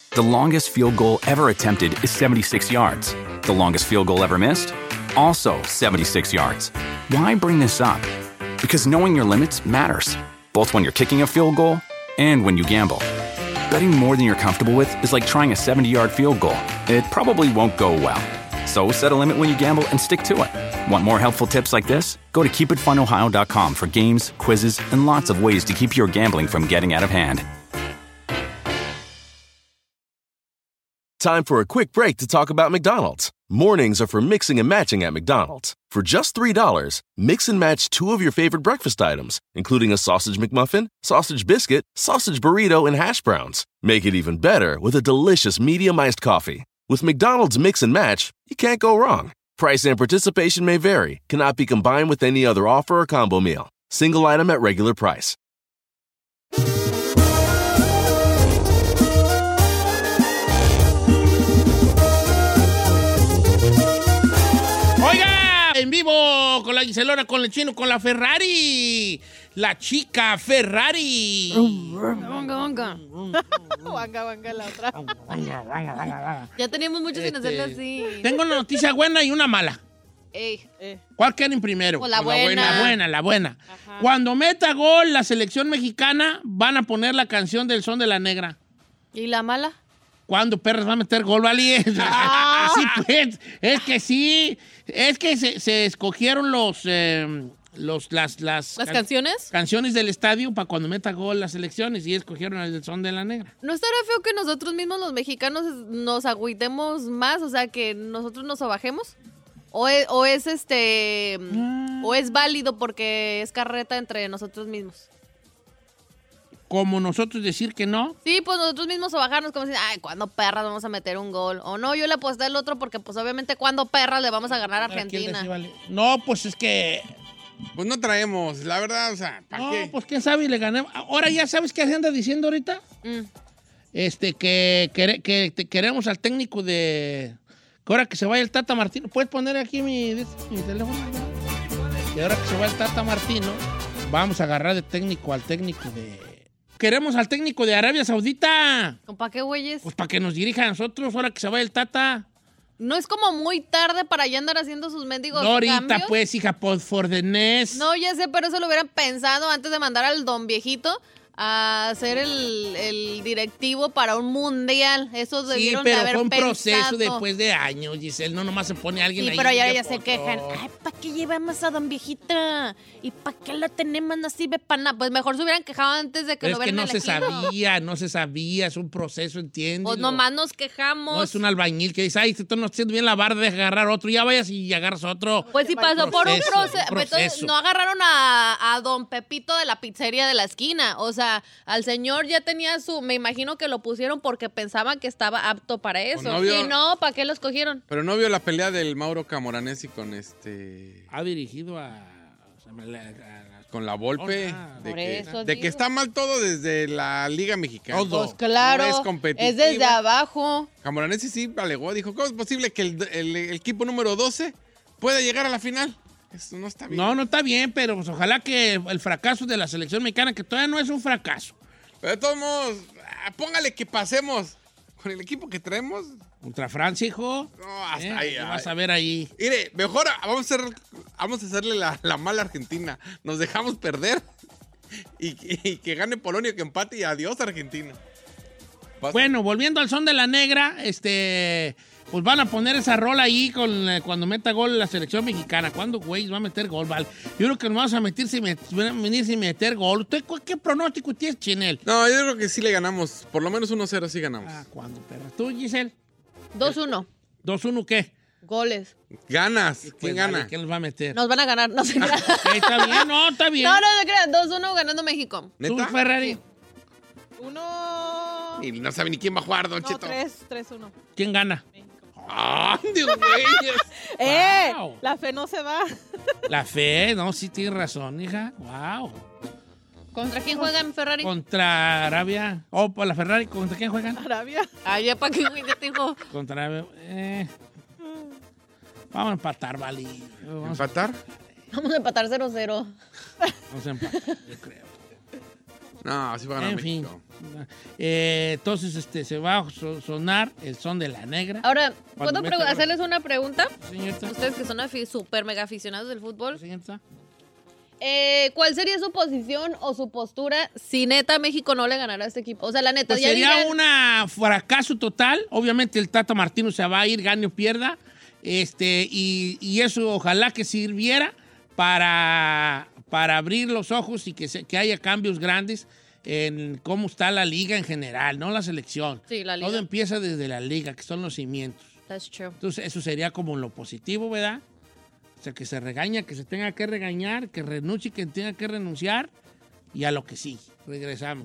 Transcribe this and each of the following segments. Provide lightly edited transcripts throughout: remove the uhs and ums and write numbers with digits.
The longest field goal ever attempted is 76 yards. The longest field goal ever missed? Also 76 yards. Why bring this up? Because knowing your limits matters, both when you're kicking a field goal and when you gamble. Betting more than you're comfortable with is like trying a 70-yard field goal. It probably won't go well. So set a limit when you gamble and stick to it. Want more helpful tips like this? Go to keepitfunohio.com for games, quizzes, and lots of ways to keep your gambling from getting out of hand. Time for a quick break to talk about McDonald's. Mornings are for mixing and matching at McDonald's. For just $3, mix and match 2 of your favorite breakfast items, including a sausage McMuffin, sausage biscuit, sausage burrito, and hash browns. Make it even better with a delicious medium iced coffee. With McDonald's Mix and Match, you can't go wrong. Price and participation may vary, cannot be combined with any other offer or combo meal. Single item at regular price. Oiga, en vivo con la Giselona, con el Chino, con la Ferrari. La chica Ferrari. Wanga, wanga la otra. Ya teníamos mucho sin hacerlo así. Tengo una noticia buena y una mala. ¿Cuál quieren primero? Pues la buena. La buena. Ajá. Cuando meta gol la selección mexicana, van a poner la canción del Son de la Negra. ¿Y la mala? ¿Cuándo perras va a meter gol, vale? Sí, pues. Es que sí. Es que se escogieron las canciones. Canciones del estadio para cuando meta gol las selecciones y escogieron el del Son de la Negra. ¿No estaría feo que nosotros mismos los mexicanos nos agüitemos más? O sea, que nosotros nos abajemos. O es válido porque es carreta entre nosotros mismos. Como nosotros decir que no. Sí, pues nosotros mismos bajarnos como decir, ay, ¿cuándo perras vamos a meter un gol? O no, yo le aposté al otro porque pues obviamente ¿cuándo perras le vamos a ganar a Argentina? No, pues es que... Pues no traemos, la verdad, o sea, ¿para qué? No, pues quién sabe y le ganemos. Ahora ya sabes qué se anda diciendo ahorita. Que queremos al técnico de... Que ahora que se vaya el Tata Martino. ¿Puedes poner aquí mi teléfono? Que ahora que se vaya el Tata Martino, vamos a agarrar de técnico al técnico de... Queremos al técnico de Arabia Saudita. ¿Para qué, güeyes? Pues para que nos dirija a nosotros ahora que se vaya el Tata. ¿No es como muy tarde para ya andar haciendo sus mendigos no, ahorita, cambios? pues, hija, for the next. No, ya sé, pero eso lo hubieran pensado antes de mandar al don viejito a ser el directivo para un mundial. Eso debieron de haber pensado. Sí, pero fue un proceso después de años, Giselle. No nomás se pone alguien ahí. Sí, pero ya se quejan. Ay, ¿para qué llevamos a don viejita? ¿Y para qué la tenemos? No sirve para nada. Pues mejor se hubieran quejado antes de que pero lo hubieran elegido. No se sabía. Es un proceso, ¿entiendes? Pues nomás nos quejamos. No es un albañil que dice, ay, tú no estás haciendo bien la barra, deja agarrar otro. Ya vayas y agarras otro. Pues si pasó por un proceso. Entonces, no agarraron a don Pepito de la pizzería de la esquina. O sea, al señor ya tenía me imagino que lo pusieron porque pensaban que estaba apto para eso. No vio, y no, ¿para qué lo escogieron? Pero no vio la pelea del Mauro Camoranesi con Ha dirigido con la Volpe. De que está mal todo desde la Liga Mexicana. Pues claro, no es competitivo. es desde abajo. Camoranesi sí alegó, dijo, ¿cómo es posible que el equipo número 12 pueda llegar a la final? Eso no está bien. No está bien, pero pues, ojalá que el fracaso de la selección mexicana, que todavía no es un fracaso. Pero de todos modos, póngale que pasemos con el equipo que traemos. Contra Francia, hijo. No, hasta ahí. Vas a ver ahí. Mire, mejor vamos a hacerle la mala a Argentina. Nos dejamos perder y que gane Polonia, que empate y adiós Argentina. Bueno, volviendo al Son de la Negra, pues van a poner esa rola ahí cuando meta gol la selección mexicana. ¿Cuándo, güey, va a meter gol, vale? Yo creo que nos vamos a venir sin meter gol. ¿Usted qué pronóstico tienes, Chinel? No, yo creo que sí le ganamos. Por lo menos 1-0 sí ganamos. ¿Cuándo, perra? ¿Tú, Giselle? 2-1. ¿2-1 qué? Goles. Ganas. Pues, ¿Quién gana? ¿Quién los va a meter? Nos van a ganar, no se crean. Está bien, no, está bien. No se crean, 2-1 ganando México. ¿Tú, ¿Neta? Ferrari? Sí. 1... Y no sabe ni quién va a jugar, Don Cheto. 3-1. ¿Quién gana? ¡Ah, Dios güey! Wow. La fe no se va. La fe, no, sí tienes razón, hija. Wow. ¿Contra quién juegan Ferrari? Contra Arabia. Para la Ferrari, ¿contra quién juegan? Arabia. Ay, ya para qué güey te dijo. Contra Arabia. Vamos a empatar, vale. ¿Empatar? Vamos a empatar 0-0. Vamos a empatar, yo creo. No, sí va a ganar En fin. México. Entonces se va a sonar el son de la negra. Ahora, Cuando ¿puedo meta- hacerles una pregunta? Señorita. Ustedes que son súper mega aficionados del fútbol. Señorita. ¿Cuál sería su posición o su postura si neta México no le ganara a este equipo? O sea, la neta, Pues ya sería digan- un fracaso total. Obviamente el Tata Martino se va a ir, gane o pierda. Y eso ojalá que sirviera para abrir los ojos y que haya cambios grandes en cómo está la liga en general, no la selección. Sí, la liga. Todo empieza desde la liga, que son los cimientos. That's true. Entonces eso sería como lo positivo, ¿verdad? O sea, que se regaña, que se tenga que regañar, que renuncie, que tenga que renunciar y a lo que sí. Regresamos.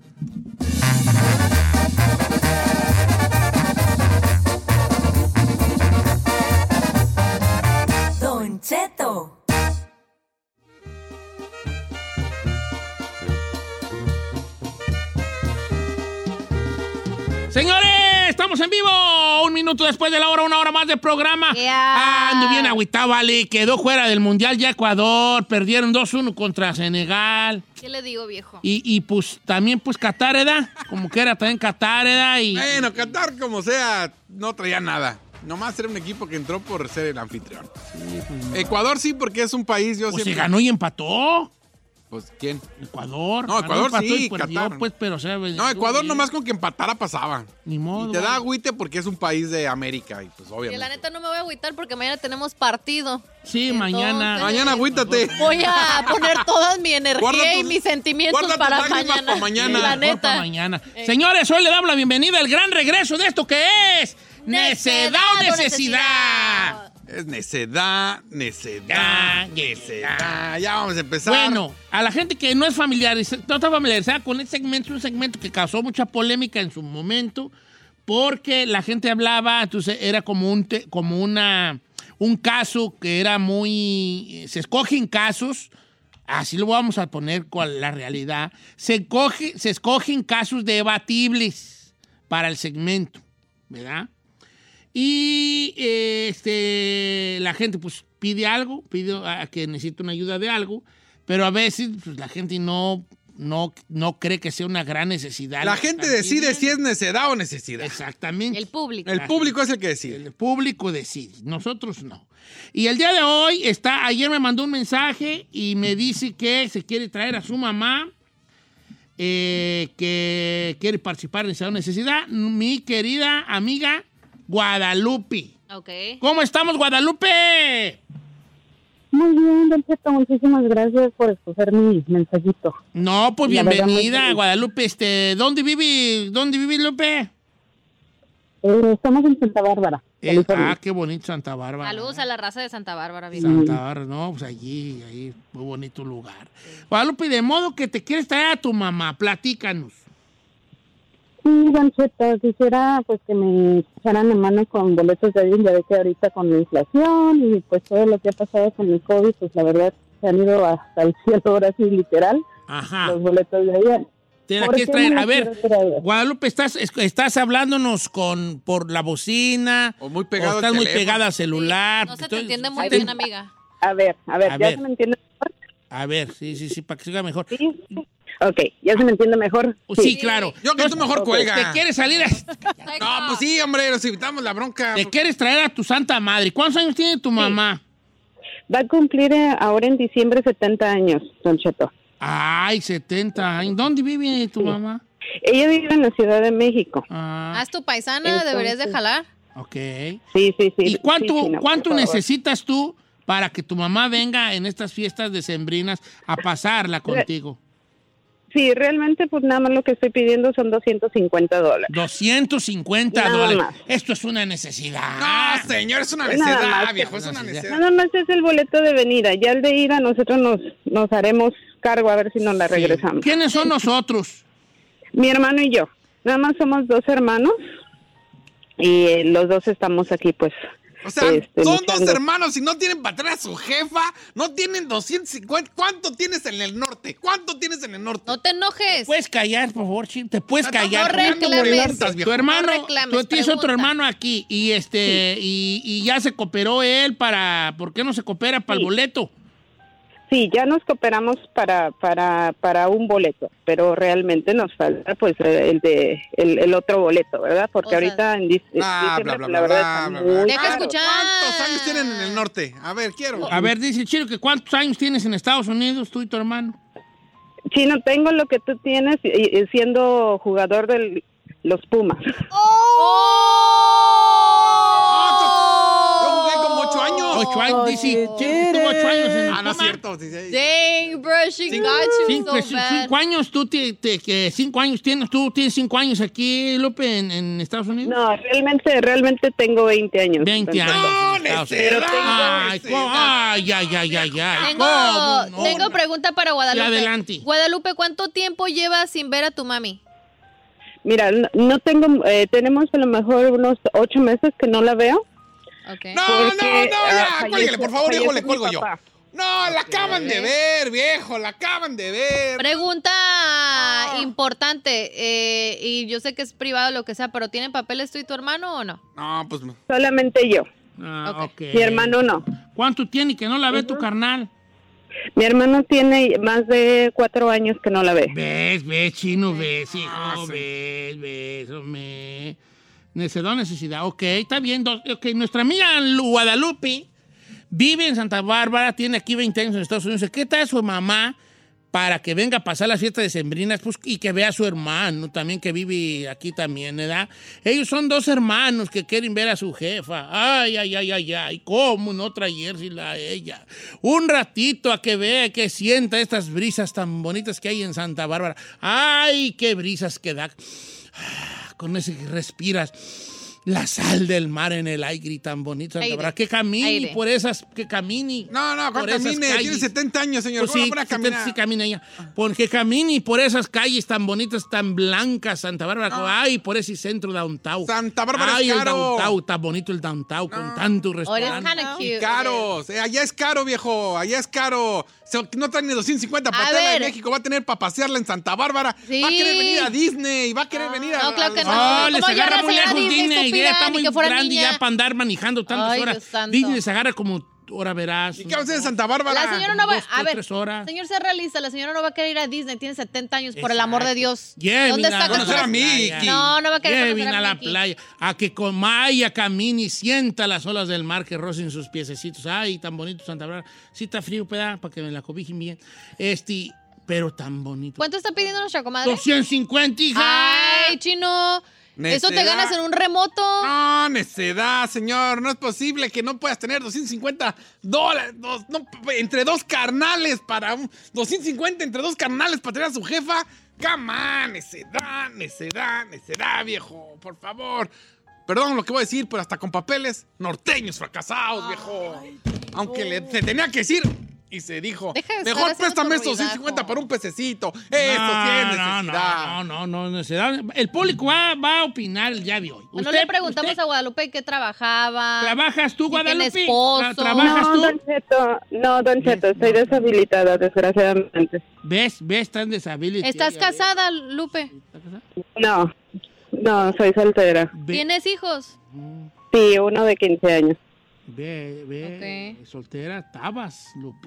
Don Cheto. Señores, estamos en vivo. Un minuto después de la hora, una hora más de programa. Yeah. Ando bien agüitado, vale. Quedó fuera del Mundial ya Ecuador. Perdieron 2-1 contra Senegal. ¿Qué le digo, viejo? Y pues también pues Qatar, ¿verdad? Como que era también Qatar, ¿verdad? Bueno, Qatar, como sea, no traía nada. Nomás era un equipo que entró por ser el anfitrión. Ecuador sí, porque es un país, yo pues se siempre... ganó y empató. Pues, ¿quién? Ecuador. No, Ganó, Ecuador empató sí, y perdió, Qatar. pues, pero o sea, No, Ecuador nomás con que empatara pasaba. Ni modo. Y te da vale. agüite porque es un país de América y pues Y obviamente. la neta no me voy a agüitar porque mañana tenemos partido. Sí, Entonces, mañana. Mañana agüítate. Voy a poner toda mi energía Guarda y tus- mis sentimientos guarda tus para lágrimas mañana. pa' mañana. La Mejor neta. para mañana. Señores, hoy le damos la bienvenida al gran regreso de esto que es Necedad o Necesidad. Es necedad. Ya vamos a empezar. Bueno, a la gente que no es familiarizada, no está familiarizada con este segmento, es un segmento que causó mucha polémica en su momento, porque la gente hablaba, entonces era como un caso que era muy... Se escogen casos, así lo vamos a poner con la realidad, se escogen casos debatibles para el segmento, ¿verdad? Y la gente pues pide algo, pide que necesita una ayuda de algo, pero a veces pues, la gente no cree que sea una gran necesidad. La gente decide si es necedad o necesidad. Exactamente. El público. El público es el que decide. El público decide, nosotros no. Y el día de hoy ayer me mandó un mensaje y me dice que se quiere traer a su mamá, que quiere participar en esa necesidad, mi querida amiga Guadalupe. Ok. ¿Cómo estamos, Guadalupe? Muy bien, Don Cheto, muchísimas gracias por escoger mi mensajito. No, pues La verdad, muy bienvenida, feliz. Guadalupe. ¿Dónde vive Lupe? Estamos en Santa Bárbara, California. Qué bonito Santa Bárbara. Saludos a la raza de Santa Bárbara, viejo. Santa Bárbara, no, pues ahí, muy bonito lugar. Guadalupe, de modo que te quieres traer a tu mamá, platícanos. Sí, Don Cheto, quisiera pues que me echaran la mano con boletos de avión, ya ve que ahorita con la inflación y pues todo lo que ha pasado con el COVID, pues la verdad se han ido hasta el cielo ahora sí, literal, Ajá. los boletos de avión. Te la ¿Por quieres qué traer. me la A ver, quiero traer? Guadalupe, ¿estás hablándonos por la bocina? O muy pegado ¿O al estás muy teléfono? pegada al celular? No se te Estoy- entiende muy Ay, bien, amiga. A ver, A ¿ya ver. se me entiende mejor? A ver, sí, para que se oiga mejor. Sí. Ok, ¿ya se me entiende mejor? Sí, claro. Yo que tú mejor cuelga. ¿Te quieres salir? No, pues sí, hombre, nos evitamos la bronca. ¿Te quieres traer a tu santa madre? ¿Cuántos años tiene tu mamá? Va a cumplir ahora en diciembre 70 años, Don Cheto. Ay, 70 años. ¿Dónde vive tu mamá? Ella vive en la Ciudad de México. Ah, Haz tu paisana, Entonces- deberías de jalar. ok. Sí. ¿Y cuánto, Sí, Chino, cuánto por favor. necesitas tú para que tu mamá venga en estas fiestas decembrinas a pasarla contigo? Sí, realmente pues nada más lo que estoy pidiendo son $250. 250 Nada dólares. más. Esto es una necesidad. No, señor, es una Nada necedad, más. viejo, es una necedad. Nada más es el boleto de venida. Ya el de ida nosotros nos haremos cargo a ver si nos la Sí. regresamos. ¿Quiénes son nosotros? Mi hermano y yo. Nada más somos 2 hermanos y los dos estamos aquí pues. O sea, son dos luchando. hermanos y no tienen para traer a su jefa, no tienen 250. ¿Cuánto tienes en el norte? ¿Cuánto tienes en el norte? No te enojes. ¿Puedes callar, por favor, Chino? ¿Te puedes callar? no reclames. Tu hermano, No reclames, tú tienes otro pregunta. hermano aquí y ya se cooperó él ¿por qué no se coopera para el Sí. boleto? Sí, ya nos cooperamos para un boleto, pero realmente nos falta pues el otro boleto, ¿verdad? Porque O sea, ahorita en diciembre, bla, bla, la verdad bla, está bla, muy bla. Deja caro. escuchar. ¿Cuántos años tienen en el norte? A ver, quiero. A ver, dice el Chino que ¿cuántos años tienes en Estados Unidos, tú y tu hermano? Chino, tengo lo que tú tienes siendo jugador de los Pumas. Yo jugué como 8 años. 8 años, dice Chino que estuvo 8 años en el Ah, no es Puma. cierto. Sí, sí. Dang, bro, she got you so bad. 5 años, tú que 5 años tienes, tú tienes 5 años aquí, Lupe, en Estados Unidos. No, realmente tengo 20 años. 20 años. No, en Estados necedad, Unidos. Ay, necedad. ay. Tengo pregunta para Guadalupe. Sí, adelante. Guadalupe, ¿cuánto tiempo llevas sin ver a tu mami? Mira, no tengo, tenemos a lo mejor unos 8 meses que no la veo. Okay. No, Porque, ya, falleció- cuélguele, por favor, viejo, le falleció cuelgo mi yo. papá. No, la acaban de ver, viejo, la acaban de ver. Pregunta importante, y yo sé que es privado lo que sea, pero ¿tienen papeles tú y tu hermano o no? No, pues no. Solamente yo. Ah, Ok. ok. Mi hermano no. ¿Cuánto tiene que no la ve tu carnal? Mi hermano tiene más de 4 años que no la ve. Ves, Chino, ves, hijo, ves, hombre. Necesidad. Ok, está bien. Ok, nuestra amiga Guadalupe vive en Santa Bárbara, tiene aquí 20 años en Estados Unidos. ¿Qué tal su mamá para que venga a pasar las fiestas decembrinas pues, y que vea a su hermano también que vive aquí también, ¿verdad? Ellos son 2 hermanos que quieren ver a su jefa. Ay, ¿cómo no traérsela a ella? Un ratito a que vea, que sienta estas brisas tan bonitas que hay en Santa Bárbara. Ay, qué brisas que da. Con ese que respiras la sal del mar en el aire tan bonito. Santa Aire. Bárbara. Que camine Aire. por esas, que camine. No, por ¿cuánto esas camine? calles. Tiene 70 años, señor. Pues ¿Cómo sí, van a 70 caminar? sí camina ella. Porque camine por esas calles tan bonitas, tan blancas, Santa Bárbara. Ay, por ese centro downtown. Santa Bárbara Ay, es el caro. downtown, tan bonito el downtown, con tantos Oh, it is restaurantes. kinda Y cute. caros. Allá es caro, viejo. Allá es caro. No trae ni 250 para A traerla de ver. México. Va a tener para pasearla en Santa Bárbara. Sí. Va a querer venir a Disney. Va a querer venir a... No, claro que no. Oh, les ¿Cómo agarra llevas muy a lejos Disney, Disney. estúpida? Ya está Ni muy que fuera grande niña. ya para andar manejando tantas Ay, horas. Dios santo. Disney les agarra como, ahora verás. ¿Y qué va a hacer en Santa Bárbara? La señora no va, 2 a o ver, 3 horas. señor, sea realista, la señora no va a querer ir a Disney, tiene 70 años, por el amor de Dios. Llévenla ¿Dónde está conocer a Mickey. No, no va a querer Llévenla conocer a la Mickey. playa, a que con Maya camine y sienta las olas del mar que rocen sus piececitos. Ay, tan bonito Santa Bárbara. Sí está frío, para que me la cobijen bien. Pero tan bonito. ¿Cuánto está pidiendo nuestra comadre? 250, hija. Ay, chino. Eso te Necedad. ganas en un remoto. No, necedad, señor. No es posible que no puedas tener $250 entre 2 carnales para 250 entre 2 carnales para tener a su jefa. Come on, necedad, viejo. Por favor. Perdón lo que voy a decir, pero hasta con papeles norteños fracasados, viejo. Aunque se tenía que decir y se dijo. Deja de estar Mejor haciendo préstame tu estos ruidajo. 250 para un pececito. Eso sí es necesidad. No, necesidad. El público va a opinar el día de hoy. Bueno, le preguntamos a Guadalupe qué trabajaba. ¿Trabajas tú, si tiene Guadalupe? esposo. ¿Trabajas No, tú? Don Cheto, estoy deshabilitada, desgraciadamente. ¿Ves? Estás deshabilitada. ¿Estás casada, Lupe? No, soy soltera. ¿Tienes hijos? Sí, uno de 15 años. Ve, soltera estabas, Lupi.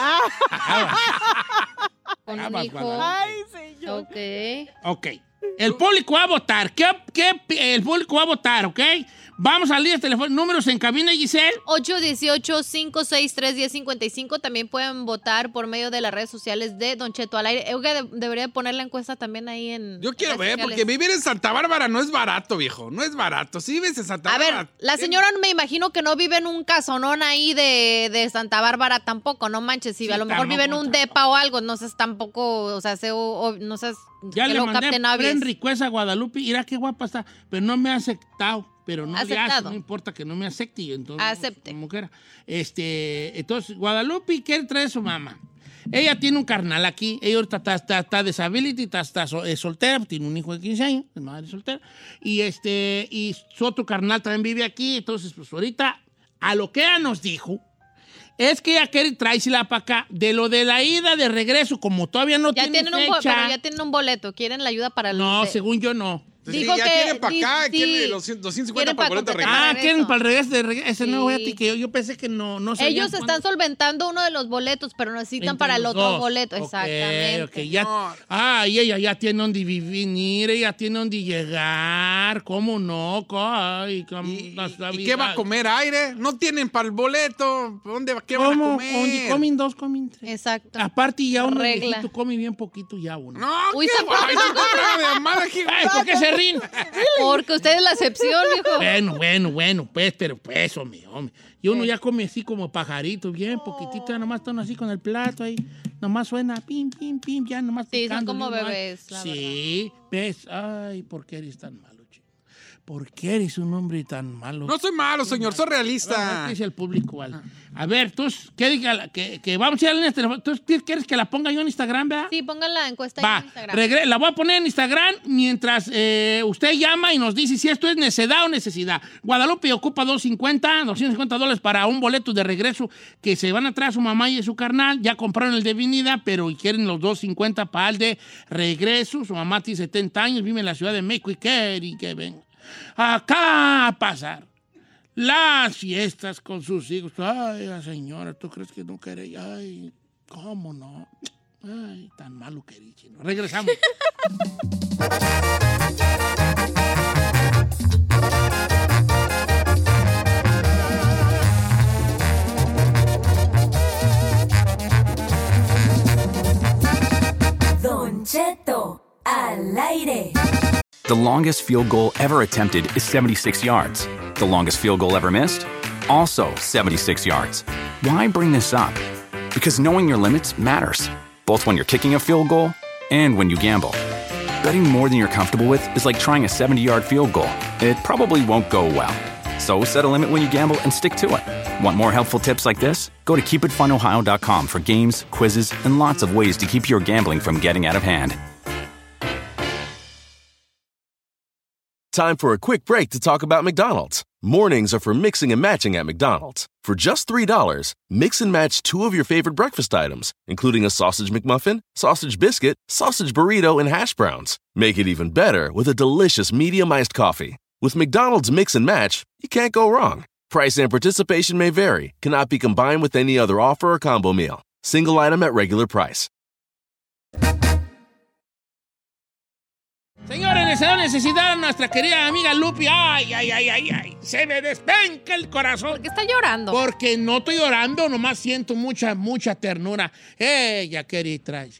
Con un Estabas, hijo. Guadalupe. Ok. Ok. El público va a votar. El público va a votar, ¿ok? Vamos al líder telefónico. Números en cabina, Giselle. 818-563-1055. También pueden votar por medio de las redes sociales de Don Cheto al aire. Euge debería poner la encuesta también ahí en. Yo quiero en ver, redes porque sociales. vivir en Santa Bárbara no es barato, viejo. No es barato. Si vives en Santa A Bárbara. ver, la señora me imagino que no vive en un casonón ahí de Santa Bárbara tampoco, no manches. Si Sí, a lo mejor vive en un depa o algo, no seas tampoco, o sea, no seas Ya que le lo mandé capten a avies. request a Guadalupe. Mira qué guapa está. Pero no me ha aceptado. Pero no le hace, Aceptado. no importa que no me acepte. Y entonces, Acepte. Como quiera. Entonces, Guadalupe quiere traer a su mamá. Ella tiene un carnal aquí. Ella ahorita está disability, está soltera, tiene un hijo de 15 años, es madre soltera. Y su otro carnal también vive aquí. Entonces, pues ahorita, a lo que ella nos dijo, es que ella quiere traérsela para acá. De lo de la ida, de regreso, como todavía no Ya tiene tienen fecha. pero ya tienen un boleto, quieren la ayuda para el. No, según yo no. Dijo ya que quieren para acá, sí, quieren los 250 quieren para el boleto de completar regreso. Ah, quieren para el regreso. Ese Sí. no, fíjate que yo pensé que no sabían Ellos cuándo. están solventando uno de los boletos, pero necesitan Entre para el los otro dos. boleto. Ok, Exactamente. ok, ya. No. Y ella ya tiene donde venir, ella tiene donde llegar. ¿Cómo no? Ay, ¿Y qué va a comer? ¿Aire? ¿No tienen para el boleto? ¿Qué van a ¿Cómo? comer? Comen dos, comen tres. Exacto. Aparte ya uno Regla. viejito come bien poquito ya uno. No, Uy, ¿qué se guay? fue. Se compra de amada aquí. Ay, ¿por qué se ríen? Porque usted es la excepción, viejo. Bueno, pues, pero pues, hombre. Y uno ya come así como pajarito, bien poquitito, ya nomás están así con el plato ahí, nomás suena pim, pim, pim, ya nomás Sí, son picando, como ¿no? bebés, la Sí, ves, ay, ¿por qué eres tan malo, chico? ¿Por qué eres un hombre tan malo? No soy malo, señor, soy realista. ¿Qué dice el público, vale? A ver, tú, ¿qué diga? Que vamos a ir al Instagram. ¿Tú quieres que la ponga yo en Instagram, verdad? Sí, pongan la encuesta Va, en Instagram. la voy a poner en Instagram mientras usted llama y nos dice si esto es necedad o necesidad. Guadalupe ocupa $250 para un boleto de regreso que se van a traer a su mamá y a su carnal. Ya compraron el de venida, pero quieren los $250 para el de regreso. Su mamá tiene 70 años, vive en la Ciudad de México y quiere que venga acá a pasar las fiestas con sus hijos. Ay, la señora, ¿tú crees que no quiere? Ay, ¿cómo no? Ay, tan malo que eres, chino. Regresamos. Don Cheto al aire. The longest field goal ever attempted is 76 yards. The longest field goal ever missed? Also 76 yards. Why bring this up? Because knowing your limits matters, both when you're kicking a field goal and when you gamble. Betting more than you're comfortable with is like trying a 70-yard field goal. It probably won't go well. So set a limit when you gamble and stick to it. Want more helpful tips like this? Go to keepitfunohio.com for games, quizzes, and lots of ways to keep your gambling from getting out of hand. Time for a quick break to talk about McDonald's. Mornings are for mixing and matching at McDonald's. For just $3, mix and match two of your favorite breakfast items, including a sausage McMuffin, sausage biscuit, sausage burrito, and hash browns. Make it even better with a delicious medium-iced coffee. With McDonald's Mix and Match, you can't go wrong. Price and participation may vary, cannot be combined with any other offer or combo meal. Single item at regular price. Señores, deseo necesidad a nuestra querida amiga Lupi. Ay. Se me despenca el corazón. ¿Por qué está llorando? Porque no estoy llorando, nomás siento mucha ternura. Ella quería traer.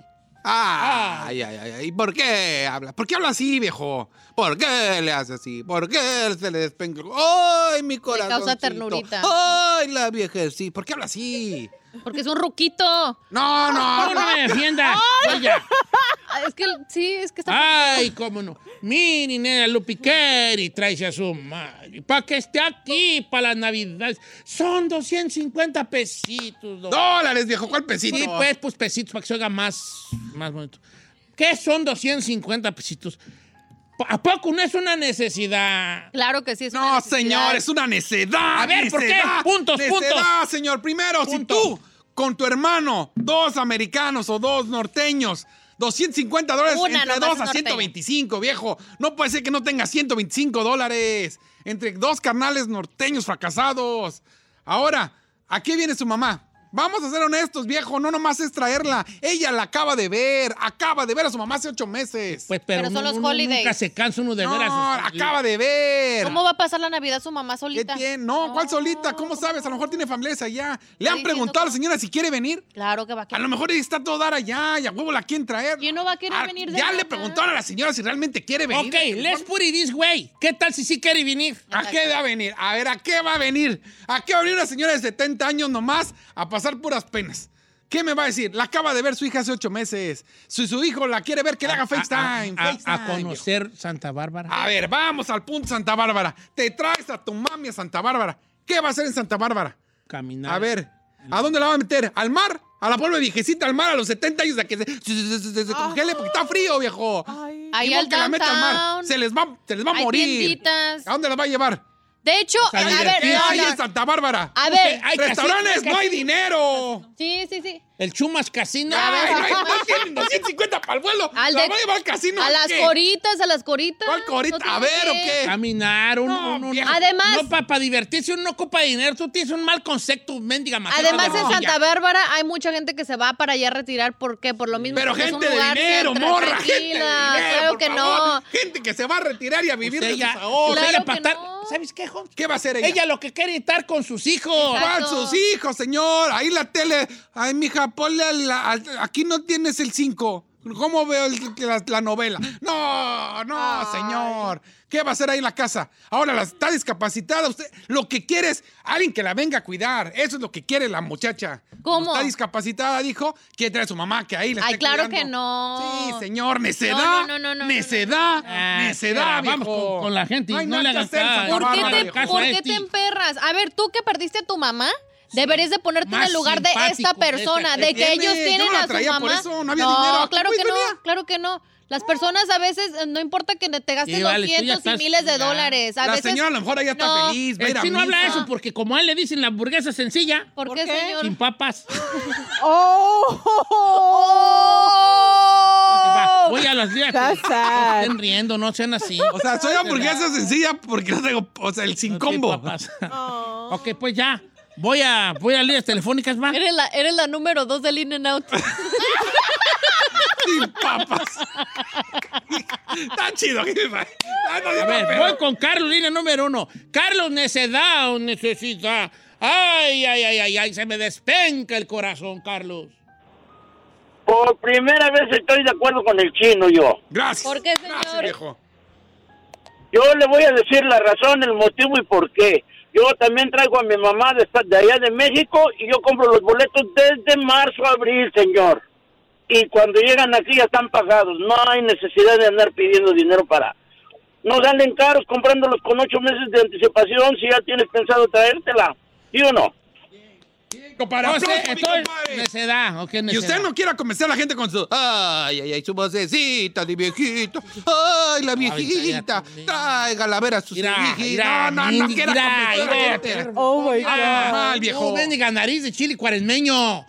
Ay. ¿Por qué habla? ¿Por qué habla así, viejo? ¿Por qué le hace así? ¿Por qué se le despenca? ¡Ay, mi corazón! causa ternurita. ¡Ay, la vieja! Sí. ¿Por qué habla así? Porque es un ruquito. No. No me defiendas. Vaya. Es que sí, es que está. Ay, cómo no. Miren, nena Lupi y trae a su madre. Para que esté aquí para las Navidades. Son 250 pesitos. ¡Dólares, viejo! ¿Cuál pesito? Sí, pues pesitos para que se oiga más bonito. ¿Qué son 250 pesitos? ¿A poco no es una necesidad? Claro que sí es una No, necesidad. señor, es una necedad. A ver, ¿por qué? necedad, Puntos. necedad, señor. Primero, si Punto. tú, con tu hermano, dos americanos o dos norteños, $250 Una entre nomás dos es a norteña. 125, viejo. No puede ser que no tenga $125. Entre dos carnales norteños fracasados. Ahora, ¿a qué viene su mamá? Vamos a ser honestos, viejo. No nomás es traerla. Ella la acaba de ver. Acaba de ver a su mamá hace 8 meses. Pues, Pero son los uno holidays. nunca se cansa uno de no, veras. acaba de ver. ¿Cómo va a pasar la Navidad su mamá ¿Qué solita? tiene? No, ¿cuál solita? ¿Cómo sabes? A lo mejor tiene familiares allá. ¿Le han diciendo preguntado a la que- señora si quiere venir? Claro que va a A querer. lo mejor está todo dar allá y a huevo la quieren traer. ¿Quién no va a querer venir de Ya le nada? preguntaron a la señora si realmente quiere venir. Ok, let's put it this way. ¿Qué tal si sí quiere venir? ¿A qué va a venir? A ver, ¿a qué va a venir? ¿A qué va a venir una señora de 70 años nomás a pasar puras penas? ¿Qué me va a decir? La acaba de ver su hija hace 8 meses. Si su hijo la quiere ver, que le haga FaceTime. A FaceTime. conocer Santa Bárbara. A ver, vamos al punto Santa Bárbara. Te traes a tu mami a Santa Bárbara. ¿Qué va a hacer en Santa Bárbara? Caminar. A ver, ¿a dónde la va a meter? ¿Al mar? ¿A la pobre viejecita al mar a los 70 años de que se congele porque está frío, viejo? Ahí Ni modo al que la meta al mar. downtown. Se les va a Hay morir. tienditas. ¿A dónde la va a llevar? De hecho, sea, a ver, divertirse. ¿Qué hay no, en Santa Bárbara? A ver, hay Restaurantes, casinos, no hay dinero. sí. El Chumas Casino. Ay, no tienen 250 para el vuelo. ¿La va a llevar al casino? A las coritas. ¿Cuál corita? No A ver, ¿o qué? Caminar, Además, no para divertirse, uno no ocupa dinero. Tú tienes un mal concepto, mendiga maceta. Además, en de Santa Bárbara hay mucha gente que se va para allá a retirar. ¿Por qué? Por lo mismo. Pero porque gente es un de lugar dinero, morra. Gente de dinero, Claro por que favor. no. Gente que se va a retirar y a vivir de sus Ella, ahorros. Claro para que estar, no. ¿sabes qué, Jon? ¿Qué va a hacer ella? Ella lo que quiere es estar con sus hijos. ¿Cuál Exacto. sus hijos, señor? Ahí la tele. Ay, mija, ponle aquí no tienes el 5. ¿Cómo veo la novela? No, señor. ¿Qué va a hacer ahí en la casa? Ahora está discapacitada. Usted lo que quiere es alguien que la venga a cuidar. Eso es lo que quiere la muchacha. ¿Cómo? Como está discapacitada, dijo, quiere traer a su mamá que ahí la Ay, esté claro cuidando. que no. Sí, señor, necedad. No. Necedad, Espera, vamos con la gente y Ay, no le hagan hacer, caso. ¿Por qué, Bárbara, te, viejo. ¿por qué te emperras? A ver, tú que perdiste a tu mamá, deberías de ponerte en Más el lugar de esta simpático persona, de de que ellos Yo tienen no la a su traía por mamá. eso, no había dinero. Claro ¿Cómo que no, venía? claro que no. Las personas a veces, no importa que te gastes Sí, vale, tú ya 200 y estás- miles de ya. dólares. A La veces, señora a lo mejor allá está No. feliz. va a ir El a chino habla misa. eso porque como a él le dicen la hamburguesa sencilla, ¿Por qué, qué? señor? sin papas. ¡Oh! Va, voy a las días. That's sad. Estén riendo, no sean así. O sea, soy hamburguesa sencilla porque no tengo, o sea, el sin No combo. tiene papas. Ok, pues ya. Voy a líneas telefónicas, va. Eres la número 2 del In-N-Out. Sin papas. Está chido. ¿Qué me pasa? Ay, no, A ver, voy con Carlos, línea número 1. Carlos, necedad o necesita. Ay, se me despenca el corazón, Carlos. Por primera vez estoy de acuerdo con el chino yo. Gracias. ¿Por qué, señor? Gracias, viejo. Yo le voy a decir la razón, el motivo y por qué. Yo también traigo a mi mamá de allá de México y yo compro los boletos desde marzo a abril, señor. Y cuando llegan aquí ya están pagados. No hay necesidad de andar pidiendo dinero para... No salen caros comprándolos con 8 meses de anticipación si ya tienes pensado traértela. ¿Sí o no? Para Entonces, aplauso, mi compadre. necedad, ok, necedad. Y usted no quiera convencer a la gente con su... Ay, su vocecita de viejito. Ay, la viejita. Tráigala a ver a su viejita. No quiera convencer a la gente. Oh my God. Mal, viejo. Bendiga nariz de chile cuaresmeño.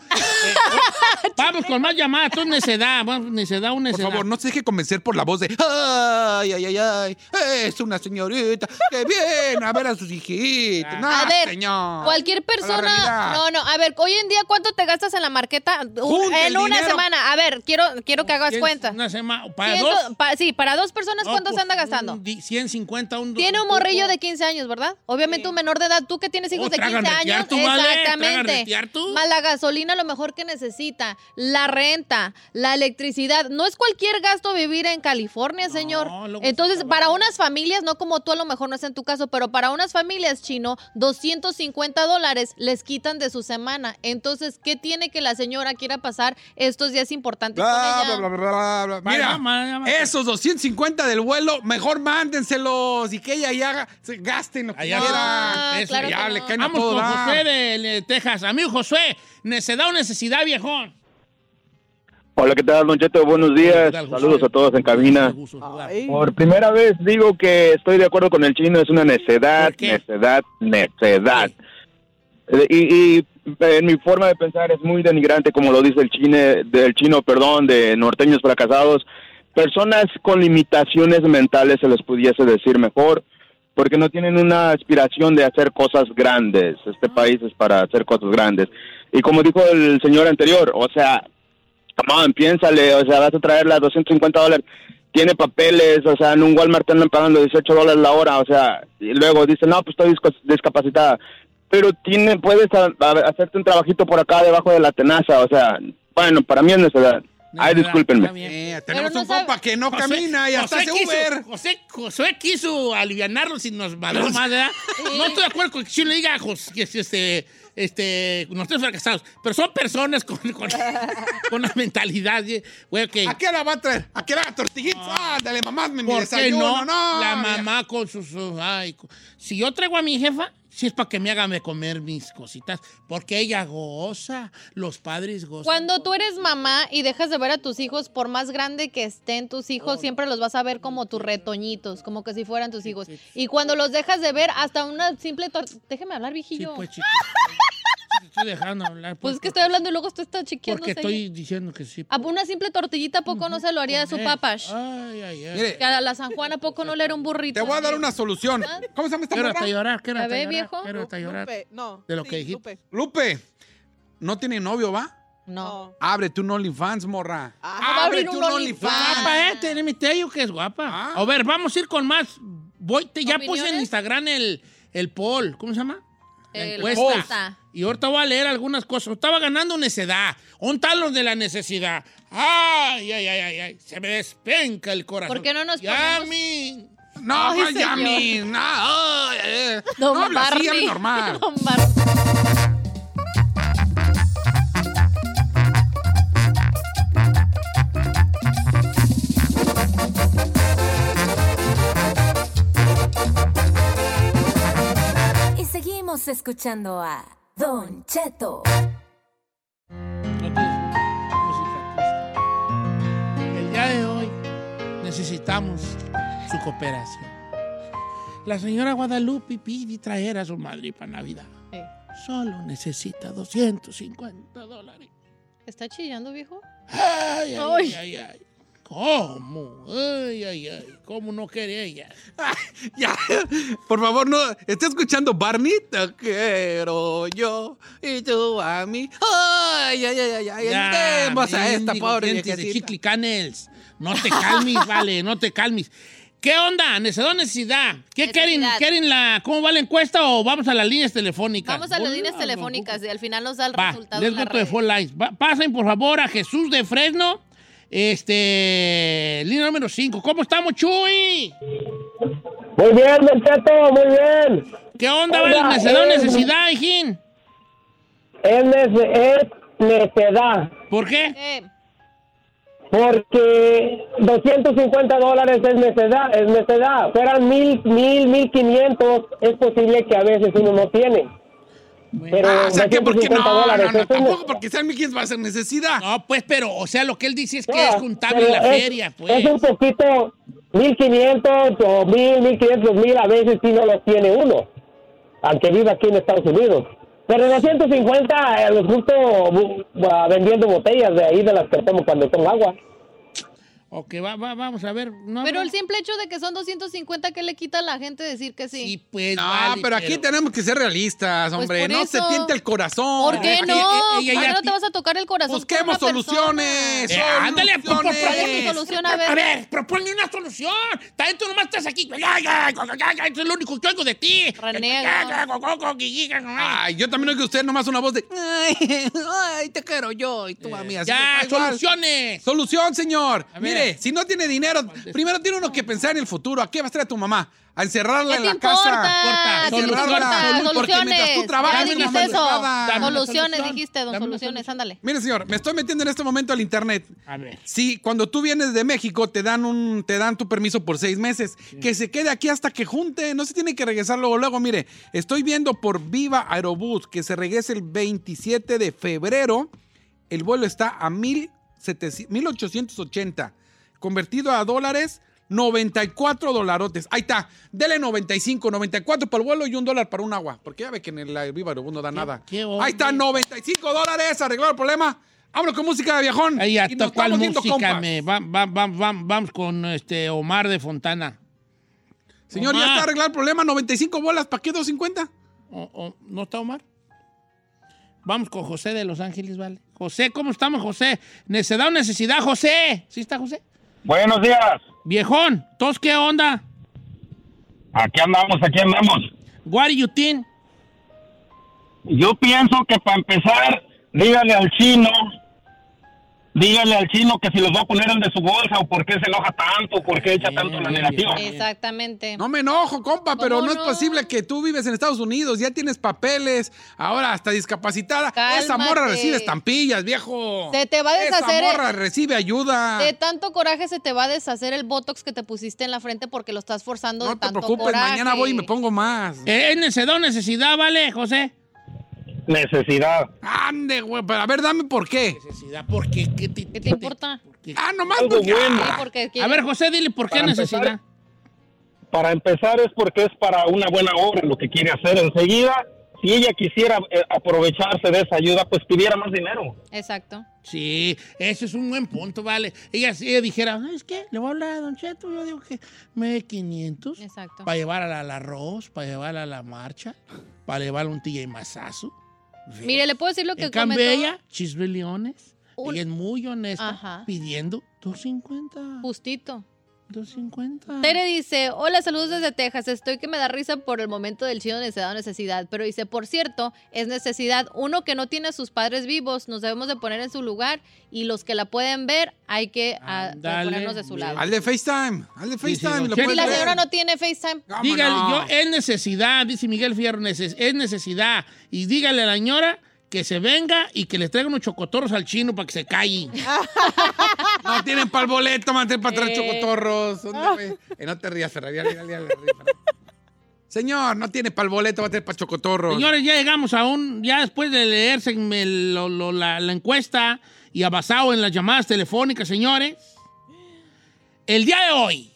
Vamos con más llamadas. Tú necedad. Vamos, necedad, Por necedad. favor, no se deje convencer por la voz de... Ay. Es una señorita que viene a ver a sus hijitos. No, A ver, señor. cualquier A la persona... realidad. No, a ver, hoy en día, ¿cuánto te gastas en la marqueta? Junta el En una dinero. semana. A ver, quiero que hagas cuenta. Una semana. ¿Para Ciento- dos? sí, para dos personas, No, ¿cuánto se pues, anda gastando? 150, Tiene un morrillo de 15 años, ¿verdad? Obviamente un menor de edad. Tú que tienes hijos de 15 tragan retear años. tú, vale, tragan Exactamente. retear tú. Más la gasolina, lo mejor que necesita. La renta, la electricidad. No es cualquier gasto vivir en California, señor. luego Entonces, está para unas familias, no como tú, a lo mejor no es en tu caso, pero para unas familias, chino, $250 les quitan de su semana. Entonces, ¿qué tiene que la señora quiera pasar estos días importantes con Bla, ella? bla, bla, bla, bla. Mira, llama. esos 250 del vuelo, mejor mándenselos y que ella ya gasten lo que Allá quiera. está. claro ya que le no. caen a Vamos todo con dar. José de Texas. Amigo José, necedad o necesidad, viejón. Hola, ¿qué tal, Don Cheto? Buenos días. ¿Qué tal, José? Saludos a todos en cabina. Qué gusto saludar. Ay. Por primera vez digo que estoy de acuerdo con el chino. Es una necedad, ¿Por qué? necedad. Y en mi forma de pensar es muy denigrante, como lo dice el chino, de norteños fracasados. Personas con limitaciones mentales se les pudiese decir mejor, porque no tienen una aspiración de hacer cosas grandes. Este país es para hacer cosas grandes. Y como dijo el señor anterior, o sea, come on, piénsale, o sea, vas a traerla a $250. Tiene papeles, o sea, en un Walmart te andan pagando $18 la hora, o sea, y luego dicen, no, pues estoy discapacitada. Pero puedes hacerte un trabajito por acá debajo de la tenaza, o sea, bueno, para mí es necedad. Ay, discúlpenme. Está bien. Tenemos Pero no un sabe- compa que no camina y hasta hace Uber. José quiso alivianarlo sin nos madró más, ¿verdad? No estoy de acuerdo con que si le diga que nosotros fracasados, pero son personas con una mentalidad, güey, que... ¿A qué la va a traer? ¿A qué la tortillitas? Ándale, mamá, mi ¿Por qué desayuno. no? La vieja. mamá con sus... Ay, si yo traigo a mi jefa, si es para que me haga de comer mis cositas, porque ella goza, los padres gozan. Cuando tú eres mamá y dejas de ver a tus hijos, por más grande que estén tus hijos, siempre los vas a ver como tus retoñitos, como que si fueran tus hijos. Y cuando los dejas de ver, hasta una simple... Déjeme hablar, Sí, viejillo. pues, chiquito. estoy dejando hablar. Pues es que estoy hablando y luego usted está chiqueando. Porque estoy diciendo que sí. ¿A una simple tortillita a poco no se lo haría a su papash? Ay, ay, ay. Mire, Que a la San Juan a poco no le era un burrito. te voy a dar una solución. ¿Cómo se llama esta Quiero morra? hasta llorar, quiero ¿Ya hasta ve, llorar. viejo? Quiero hasta llorar. Lupe, no. De lo sí, que dijiste. Lupe. Lupe, ¿no tiene novio, va? No. Ábrete un OnlyFans, morra. Ah, va a abrir Ábrete un OnlyFans. Guapa, tiene te digo que es guapa. Ah. A ver, vamos a ir con más. Ya puse en ¿Opiniones? Instagram el poll. ¿Cómo se llama? La El encuesta. encuesta. Y ahorita voy a leer algunas cosas. Estaba ganando necedad. ¿Dónde están los de la necesidad? Ay, ay, ay, ay, ay. Se me despenca el corazón. ¿Por qué no nos Yami. No, Ay, no, señor. Yami. No, Don no habla así, Barney. habla normal. Don Barney. Y seguimos escuchando a Don Cheto. No tienes música triste. El día de hoy necesitamos su cooperación. La señora Guadalupe pide traer a su madre para Navidad. Sí. Solo necesita $250. ¿Está chillando, viejo? Ay, ay, Ay. ay, ay. ¿Cómo? Ay, ay, ay. ¿Cómo no quiere ella? Ya, por favor, no. ¿Está escuchando Barney? Te quiero yo y tú a mí. Ay, ay, ay, ay, ay. Entendemos a esta pobre dientes de viejecita. Chicle Canels. No te calmes, vale, no te calmes. ¿Qué onda? Necesidad. ¿Qué Necesidad. quieren ¿Cómo va la encuesta o vamos a las líneas telefónicas? Vamos a las líneas Hola, telefónicas y al final nos da el Va, resultado. let's en go las to the redes. phone lines. Pasen, por favor, a Jesús de Fresno. Línea número 5. ¿Cómo estamos, Chuy? Muy bien, Don Cheto, muy bien. ¿Qué onda, Oiga, vale? Necesidad, hijín. Es necedad, ¿Por qué? porque $250 es necedad. Fueran 1,500, es posible que a veces uno no tiene. Pero O sea, que porque no, $250, no, eso es tampoco porque sean 1,500 va a ser necesidad. No, pues, pero, o sea, lo que él dice es que No, es juntable pero la feria, pues. Es un poquito, 1,500 o 1,500, 2,000 a veces sí no los tiene uno, aunque viva aquí en Estados Unidos. Pero 250 los justo vendiendo botellas de ahí de las que tomo cuando tomo agua. Ok, vamos a ver. No, Pero no. el simple hecho de que son 250, ¿qué le quita a la gente decir que sí? Sí, pues, No, vale, pero aquí tenemos que ser realistas, Pues hombre. por No eso. se tiente el corazón. ¿Por qué Aquí- no? ella ¿Por qué ya no te vas a tocar el corazón? Busquemos por una soluciones. persona? Ándale, ¿Cuál es tu solución? A ver. proponle una solución. También tú nomás estás aquí. Eso es lo único que oigo de ti. Ay, yo también oigo usted nomás una voz de ay, te quiero yo y tú a mí. Así Ya, que da igual. soluciones. Solución, señor. A ver. Mire, si no tiene dinero, primero tiene uno que pensar en el futuro. ¿A qué vas a traer a tu mamá? ¿A encerrarla ¿Qué en te la importa? casa? ¿Qué te Encerrarla. importa? Porque mientras tú trabajas, Ya dame dijiste una eso. solución. Dame una Soluciones, solución. dijiste, don Dame una Soluciones, solución. ándale. Mire, señor, me estoy metiendo en este momento al internet. A ver. Sí, cuando tú vienes de México te dan tu permiso por 6 meses. Que se quede aquí hasta que junte, no se tiene que regresar luego. Mire, estoy viendo por Viva Aerobús que se regrese el 27 de febrero. El vuelo está a 1,880. Convertido a dólares, $94. Ahí está, dele 95, 94 para el vuelo y $1 para un agua. Porque ya ve que en el Viva Aerobús no da nada. qué hombre. Ahí está, $95, arreglado el problema. Vámonos con música de viejón. Ahí ya Y nos está, ¿cuál vamos viendo música? compas. Vamos con Omar de Fontana. Señor, Omar. ya está arreglado el problema, 95 bolas, ¿para qué 250? ¿No está Omar? Vamos con José de Los Ángeles, ¿vale? José, ¿cómo estamos, José? ¿Necesidad o necesidad, José? ¿Sí está, José? Buenos días. Viejón, ¿todos qué onda? Aquí andamos, aquí andamos. What do you think? Yo pienso que para empezar, dígale al chino que si los va a poner en de su bolsa o por qué se enoja tanto, por qué echa tanto la negativa. Exactamente. No me enojo, compa, pero ¿Cómo no es no? posible que tú vives en Estados Unidos, ya tienes papeles, ahora hasta discapacitada. Cálmate. Esa morra recibe estampillas, viejo. Se te va a deshacer. Esa morra recibe ayuda. De tanto coraje se te va a deshacer el botox que te pusiste en la frente porque lo estás forzando No de te tanto preocupes, coraje. mañana voy y me pongo más. ¿Es necesidad o necesidad, vale, José? Necesidad. Ande, güey, pero a ver, dame por qué. Necesidad, ¿por qué? ¿Qué ¿Qué te importa? Ah, nomás Algo porque... bueno. Sí, porque A ver, José, dile por qué Para empezar, necesidad. Para empezar es porque es para una buena obra lo que quiere hacer. Enseguida si ella quisiera aprovecharse de esa ayuda, pues pidiera más dinero. Exacto. Sí, ese es un buen punto, vale. Ella dijera, ¿sabes qué? Le voy a hablar a Don Cheto, yo digo que me dé 500 Exacto. para llevarla al arroz, para llevarla a la marcha, para llevarla a un TJ Masazo. Mire, le puedo decir lo que En cambio, come ella, chisbeliones, ella es muy honesta, Ajá. pidiendo $2.50. Justito. $2.50. Tere dice, hola, saludos desde Texas. Estoy que me da risa por el momento del chino necesidad o necesidad. Pero dice, por cierto, es necesidad. Uno que no tiene a sus padres vivos, nos debemos de poner en su lugar. Y los que la pueden ver, hay que ponernos de su lado. Hazle FaceTime. Hazle FaceTime. sí, Si la señora no tiene FaceTime. Dígale, es necesidad, dice Miguel Fierro, es necesidad. Y dígale a la señora que se venga y que le traiga unos chocotorros al chino para que se calle. No tienen para el boleto, mantén para traer chocotorros. No te rías, Ferrari. Señor, no tiene para el boleto, va a tener para chocotorros. Señores, ya llegamos ya después de leerse la encuesta y basado en las llamadas telefónicas, señores. El día de hoy,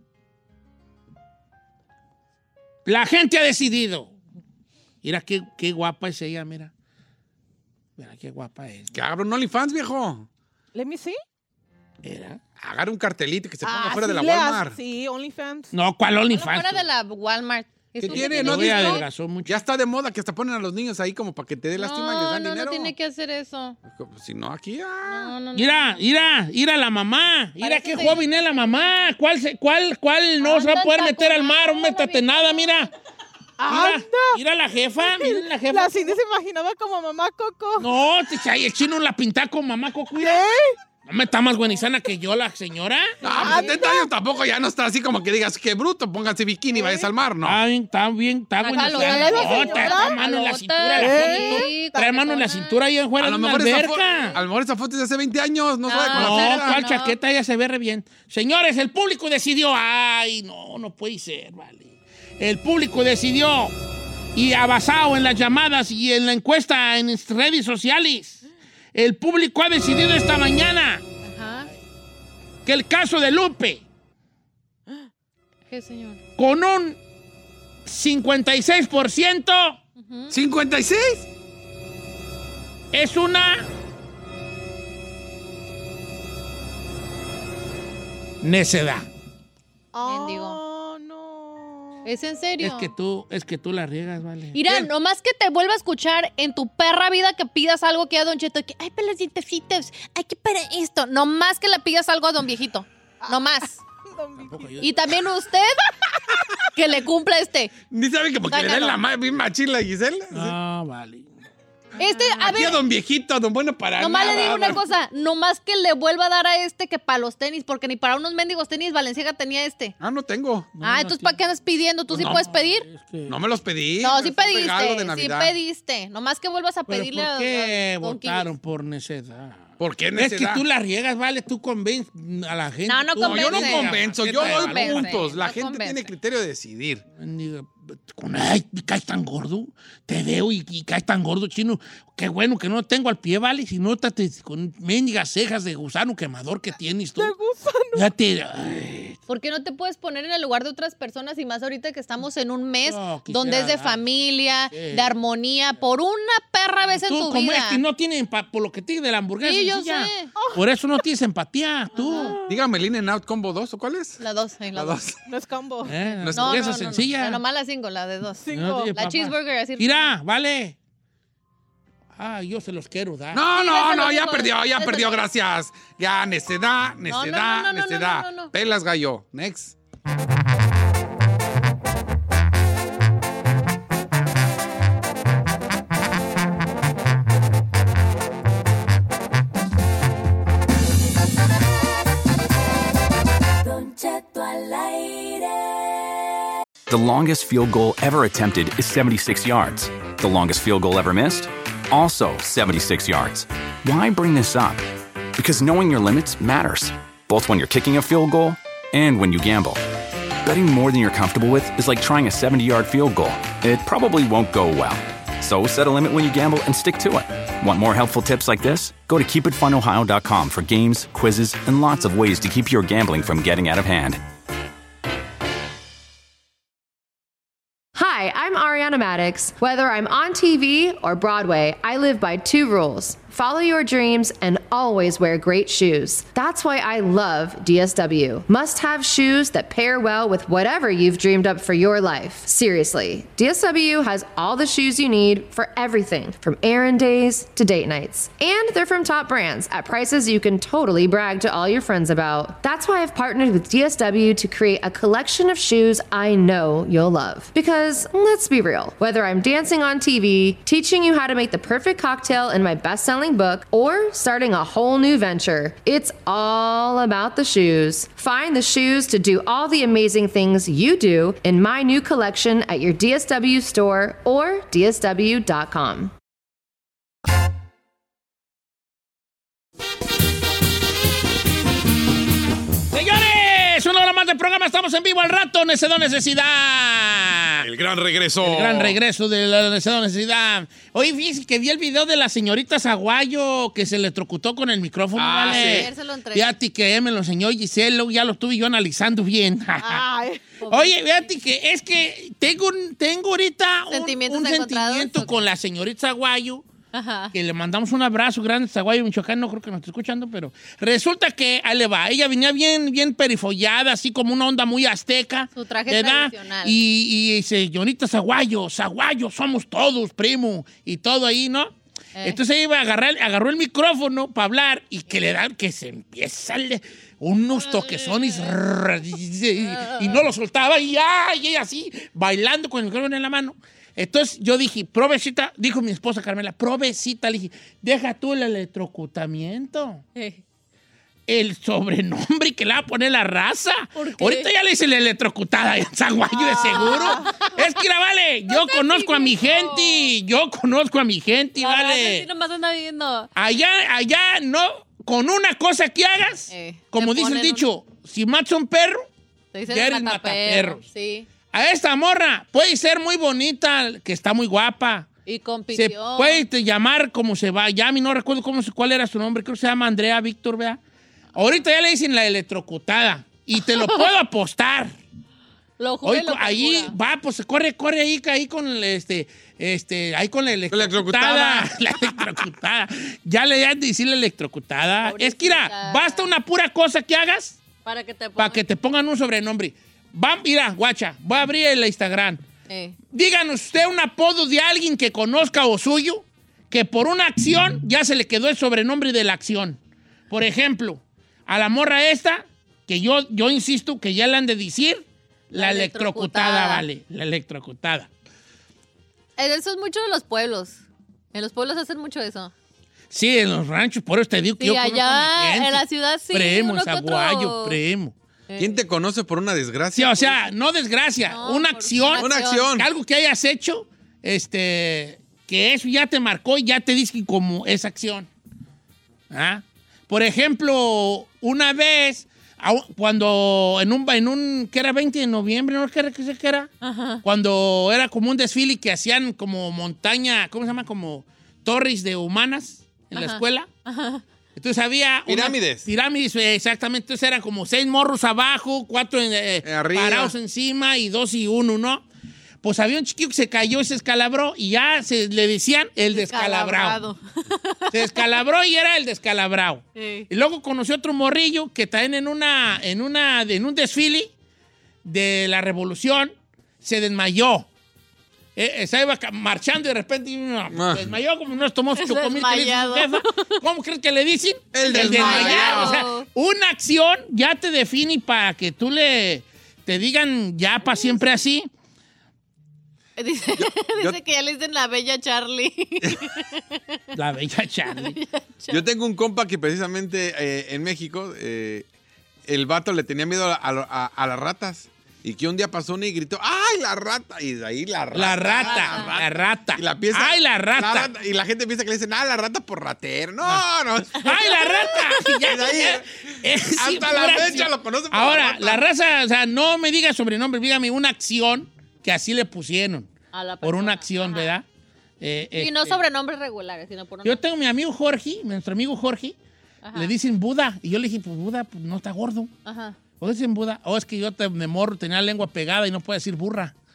la gente ha decidido. Mira qué guapa es ella, mira. Mira qué guapa es. Que haga un OnlyFans, viejo. Let me see. Agarra un cartelito que se ponga fuera sí de la le Walmart. Sí, OnlyFans. No, ¿cuál OnlyFans? Fuera de la Walmart. ¿Qué Tú tiene? que ¿No tienes- adelgazó mucho. Ya está de moda que hasta ponen a los niños ahí como para que te dé lástima y les dan dinero. No tiene que hacer eso. Si no, aquí Mira la mamá. Mira Parece qué ser- joven es la mamá. ¿Cuál no se va a poder meter al mar? No métate nada, mira. Mira la jefa, mira la jefa. La Cindy se imaginaba como mamá Coco. No, el chino la pinta con mamá Coco. No me está más buenizana que yo, la señora. No, pues 70 años tampoco ya no está así como que digas, qué bruto, pónganse bikini y vayas al mar, ¿no? Está buenizana. No, trae mano en la cintura, la foto. Trae mano en la cintura y en juega en una alberca. A lo mejor esa foto es de hace 20 años, no sabe con la No, foto. cuál chaqueta, ella se ve re bien. Señores, el público decidió. Ay, no puede ser, vale. El público decidió, y basado en las llamadas y en la encuesta en redes sociales, el público ha decidido esta mañana que el caso de Lupe, ¿Qué, señor? con un 56%, ¿56? es una necedad. Mendigo. ¿Es en serio? Es que tú la riegas, vale. Mira, nomás que te vuelva a escuchar en tu perra vida que pidas algo que a Don Cheto, que, ay, pelas dientecitos, hay que para esto. Nomás que le pidas algo a Don Viejito. Nomás. Y también usted, que le cumpla Ni sabe que porque le den la bien machín la Gisela. No, vale. A ver, a Don Viejito, Don Bueno para nomás nada. le digo una cosa, nomás que le vuelva a dar a que para los tenis, porque ni para unos mendigos tenis Balenciaga tenía No tengo. entonces ¿para qué andas pidiendo? ¿Tú sí puedes pedir? No me los pedí. No, sí Es un regalo de pediste, sí Navidad. pediste. Nomás que vuelvas a ¿Pero pedirle por qué a Don votaron por necedad? ¿Por qué Es necedad? que tú la riegas, vale, tú convences a la gente. No, no Tú- Yo no convence. convenzo, yo No doy convence, puntos. La no gente convence. tiene criterio de decidir. Ay, caes tan gordo. Te veo y caes tan gordo, chino. Qué bueno que no tengo al pie, vale. Si no, con mendigas cejas de gusano quemador que tienes tú. De gusano. Fíjate. Ay, ¿Por qué no te puedes poner en el lugar de otras personas y más ahorita que estamos en un mes No, quisiera donde es de dar. familia, Sí. de armonía, por una perra vez en tú, tu como vida? es que no tienes por lo que tiene de la hamburguesa. Sí, yo sencilla. sé. Por eso no tienes empatía, tú. Dígame, el In-N-Out Combo 2, ¿o cuál es? La 2, La la 2. 2. No es combo. La No es- hamburguesa sencilla. La nomás la 5, la de 2. No tiene La papa. cheeseburger, así. Mira, vale. Yo se los quiero dar. No, Sí, no, déselo, no, ya hijo, perdió, déselo. gracias. Ya, necedad, no, no, necedad. no. Pelas, gallo. Next. Don Cheto al aire. The longest field goal ever attempted is 76 yards. The longest field goal ever missed? Also 76 yards. Why bring this up? Because knowing your limits matters, both when you're kicking a field goal and when you gamble. Betting more than you're comfortable with is like trying a 70-yard field goal. It probably won't go well. So set a limit when you gamble and stick to it. Want more helpful tips like this? Go to keepitfunohio.com for games, quizzes, and lots of ways to keep your gambling from getting out of hand. Hi, Hi, I'm Ariana Maddox. Whether I'm on TV or Broadway, I live by 2 rules. Follow your dreams and always wear great shoes. That's why I love DSW. Must-have shoes that pair well with whatever you've dreamed up for your life. Seriously, DSW has all the shoes you need for everything from errand days to date nights. And they're from top brands at prices you can totally brag to all your friends about. That's why I've partnered with DSW to create a collection of shoes I know you'll love. Because let's be real, whether I'm dancing on TV, teaching you how to make the perfect cocktail in my best-selling book, or starting a whole new venture, it's all about the shoes. Find the shoes to do all the amazing things you do in my new collection at your DSW store or dsw.com. Señores, una hora más del programa. Estamos en vivo al rato. Necesidad. El gran regreso. El gran regreso de la necesidad. Oye, fíjense que vi el video de la señorita Zaguayo que se electrocutó con el micrófono. ¿Vale? Sí. Fíjate que me lo enseñó Giselle, luego ya lo estuve yo analizando bien. Oye, fíjate que es que tengo ahorita un sentimiento con la señorita Zaguayo. Ajá. Que le mandamos un abrazo grande a Zaguayo, Michoacán, no creo que nos esté escuchando, pero resulta que ahí le va. Ella venía bien perifollada, así como una onda muy azteca. Su traje tradicional. Y señorita Zaguayo, somos todos, primo, y todo ahí, ¿no? Entonces ella agarró el micrófono para hablar y que se empieza unos toquezones y no lo soltaba y ella así, bailando con el micrófono en la mano. Entonces yo dije, provecita, dijo mi esposa Carmela, provecita, le dije, deja tú el electrocutamiento. El sobrenombre que le va a poner la raza. Ahorita ya le dice la electrocutada en Zaguayo de seguro. Es que, vale, yo conozco a mi gente, vale. Sí, nomás anda viendo. Allá no, con una cosa que hagas, como dice el dicho, si matas a un perro, ya eres mataperros. Sí. A esta morra puede ser muy bonita, que está muy guapa. Y compitió. Se puede llamar como se va. Ya a mí no recuerdo cuál era su nombre. Creo que se llama Andrea Víctor, ¿verdad? Ahorita ya le dicen la electrocutada. Y te lo puedo apostar. Lo juro. Ahí va, pues corre ahí con ahí con la electrocutada. La electrocutada. Ya le dan de decir la electrocutada. Pobrecita. Es que mira, basta una pura cosa que hagas para que te pongan un sobrenombre. Mira, guacha, voy a abrir el Instagram. Díganos usted un apodo de alguien que conozca o suyo, que por una acción ya se le quedó el sobrenombre de la acción. Por ejemplo, a la morra esta, que yo insisto que ya le han de decir la electrocutada, vale, la electrocutada. Eso es mucho de los pueblos. En los pueblos hacen mucho eso. Sí, en los ranchos, por eso te digo que yo conozco allá a mi gente. En la ciudad sí. Primo, en Zaguayo, primo. ¿Quién te conoce por una desgracia? Sí, o sea, no desgracia, No, una acción. Una acción. Algo que hayas hecho, que eso ya te marcó y ya te dice como esa acción. ¿Ah? Por ejemplo, una vez, cuando en un que era 20 de noviembre, ¿no? ¿Qué era? Ajá. Cuando era como un desfile que hacían como montaña, ¿cómo se llama? Como torres de humanas en la escuela. Ajá. Entonces había... Pirámides. Pirámides, exactamente. Entonces eran como 6 morros abajo, 4 arriba, parados encima y 2 y 1, ¿no? Pues había un chiquillo que se cayó y se escalabró y ya le decían el descalabrado. Se descalabró y era el descalabrado. Sí. Y luego conoció otro morrillo que también en un desfile de la Revolución se desmayó. Se iba marchando y de repente desmayó como unos tomó su chocomil que le dice su jefa. ¿Cómo crees que le dicen? El desmayado. O sea, una acción ya te define para que tú te digan ya para siempre así. Dice que ya le dicen la bella Charlie. La bella Charlie. Yo tengo un compa que precisamente en México, el vato le tenía miedo a las ratas. Y que un día pasó una y gritó, ¡ay, la rata! Y de ahí la rata. La rata. Y la pieza, ¡ay, la rata! Y la gente piensa que le dicen, ¡ah, la rata por ratero! ¡No! ¡ay, la rata! Y de ahí, hasta la fecha lo conoce por ahora, la raza, o sea, no me diga sobrenombre, dígame una acción que así le pusieron. Por una acción, ¿verdad? Y no sobrenombres regulares, sino por una... Yo tengo mi amigo Jorge, nuestro amigo Jorge, le dicen Buda. Y yo le dije, pues Buda pues, no está gordo. Ajá. ¿O dicen Buda? O es que yo de morro tenía la lengua pegada y no puedo decir burra.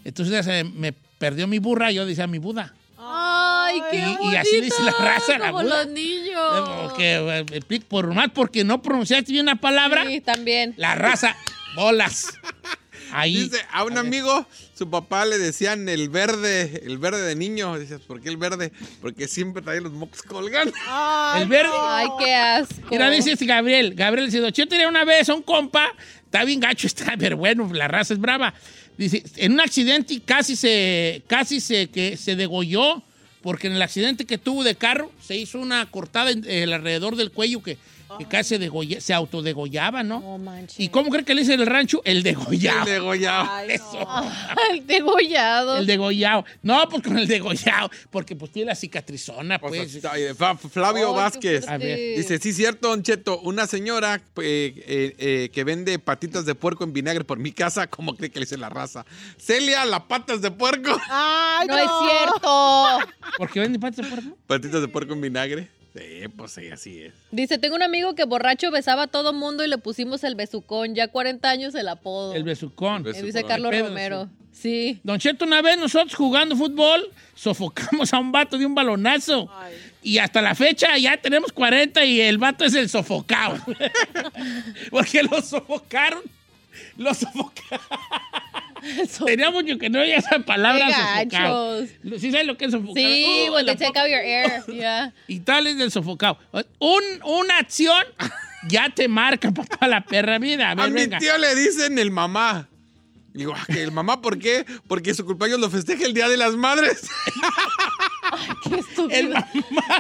Entonces me perdió mi burra, yo decía mi Buda. Ay, qué bonito. Y así dice la raza, la como Buda. los niños. Por más porque no pronunciaste bien una palabra, Sí, también. la raza, bolas. Ahí. Dice, a un amigo, su papá le decían el verde de niño. Dices, ¿por qué el verde? Porque siempre trae los mocos colgando. El verde. Ay, qué asco. Mira, dice Gabriel. Gabriel dice, yo tenía una vez a un compa, está bien gacho, está, pero bueno, la raza es brava. Dice, en un accidente casi se degolló, porque en el accidente que tuvo de carro se hizo una cortada alrededor del cuello que casi se autodegollaba, ¿no? No manches. ¿Y cómo cree que le dice en el rancho? El degollado. El degollado. Ay, Eso. El degollado. El degollado. No, pues con el degollado, porque pues tiene la cicatrizona, pues. Flavio Ay, qué Vázquez. fuerte. A ver, Dice, sí, cierto, Don Cheto, una señora que vende patitas de puerco en vinagre por mi casa, ¿cómo cree que le dice la raza? Celia, las patas de puerco. Ay, No es cierto. ¿Por qué vende patas de puerco? Patitas de puerco en vinagre. Sí, pues sí, así es. Dice, tengo un amigo que borracho besaba a todo mundo y le pusimos el besucón. Ya 40 años el apodo. El besucón. Dice Carlos Pedro, Romero. Sí. Don Cheto, una vez nosotros jugando fútbol, sofocamos a un vato de un balonazo. Ay. Y hasta la fecha ya tenemos 40 y el vato es el sofocado. Porque lo sofocaron. Lo sofocaron. Tenía mucho que no oía esa palabra Qué sofocado. gachos. ¿Sí sabes lo que es sofocado? Sí, when la they take out your air. Yeah. Y tal es del sofocado. Una acción ya te marca para toda la perra vida. A ver, A mi venga. tío le dicen el mamá. Digo, ¿que el mamá por qué? Porque su cumpleaños lo festeja el Día de las Madres. Qué estúpido. El mamá.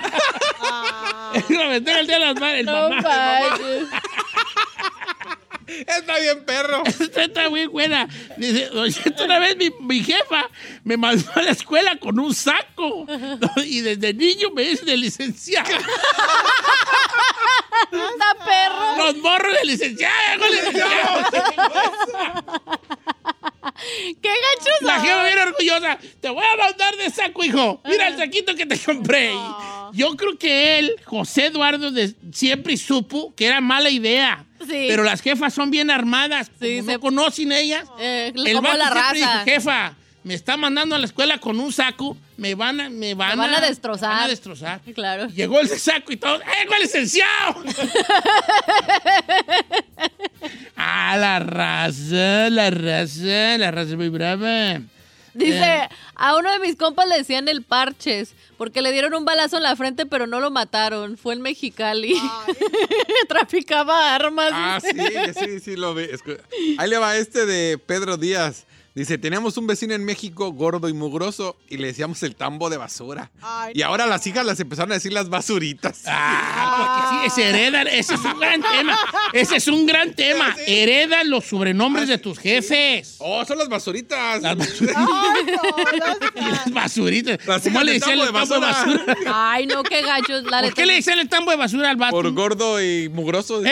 Lo festeja el Día de las Madres. El No mamá. manches. Está bien, perro. Esta está muy buena. Dice, Don Cheto, una vez mi jefa me mandó a la escuela con un saco. Y desde niño me dice de licenciado. Está perro. Los morros de licenciado. Qué gachos La son. jefa bien orgullosa. Te voy a mandar de saco, hijo. Mira el saquito que te compré. Yo creo que él, José Eduardo, siempre supo que era mala idea. Sí. Pero las jefas son bien armadas. Sí, Como no conocen ellas. como vato la siempre dijo, raza. jefa, me está mandando a la escuela con un saco. Me van a destrozar. Me van a destrozar. Claro. Llegó el saco y todo. ¡cuál licenciado! La raza es muy brava. Dice, a uno de mis compas le decían el Parches, porque le dieron un balazo en la frente, pero no lo mataron. Fue en Mexicali. Traficaba armas. Ah, sí, lo ve. Ahí le va este de Pedro Díaz. Dice, teníamos un vecino en México gordo y mugroso y le decíamos el tambo de basura. Ay, Y ahora las hijas las empezaron a decir las basuritas. Porque sí, se heredan. Ese es un gran tema. Ese es un gran tema. Heredan los sobrenombres de tus jefes. Oh, son las basuritas. Las basuritas. ay, no, Y las basuritas. Las ¿Cómo hijas le del decían tambo el de tambo de basura. basura? Ay, no, qué gachos. La ¿Por neta. qué le decían el tambo de basura al vato? Por gordo y mugroso.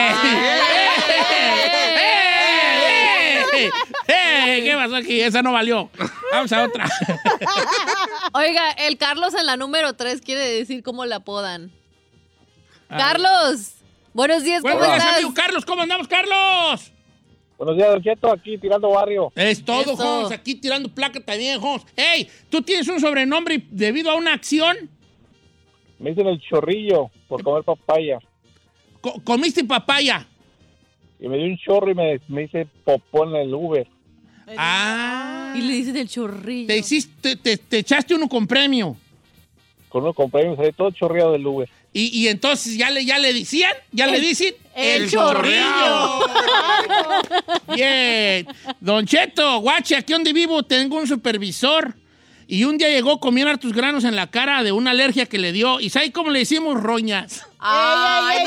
¿Qué pasó aquí? Esa no valió. Vamos a otra. Oiga, el Carlos en la número 3 quiere decir cómo le apodan. Carlos, buenos días, ¿cómo Buenos días, estás? amigo Carlos. ¿Cómo andamos, Carlos? Buenos días, Don Cheto, aquí tirando barrio. Es todo, Eso. Jones. Aquí tirando placa también, Jones. Ey, ¿tú tienes un sobrenombre debido a una acción? Me dicen el chorrillo por comer papaya. ¿Comiste papaya? Y me dio un chorro y me hice popó en el Uber. Ah. Y le dicen el chorrillo. Te echaste uno con premio. Con uno compré y me salí todo chorreado del Uber. Y entonces ya le decían, ya le dicen el chorrillo. Bien. Don Cheto, guache, aquí donde vivo tengo un supervisor. Y un día llegó, comieron hartos granos en la cara de una alergia que le dio. ¿Y sabe cómo le decimos? Roñas. Ay,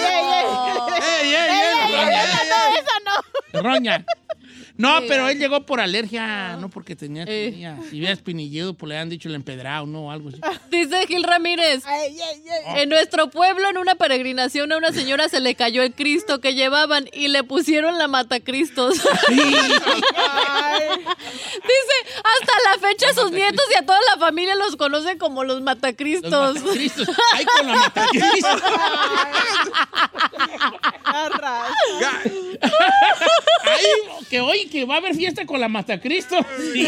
Roña. No, pero él llegó por alergia, no porque tenía. Si hubiera espinilledo, pues le han dicho el empedrado, ¿no? Algo así. Dice Gil Ramírez, en nuestro pueblo, en una peregrinación, a una señora se le cayó el Cristo que llevaban y le pusieron la Matacristos. Dice, hasta la fecha sus nietos y a toda la familia los conocen como los Matacristos. Los Matacristos. Ay, con la Matacristos. Ahí que va a haber fiesta con la Matacristo. Sí.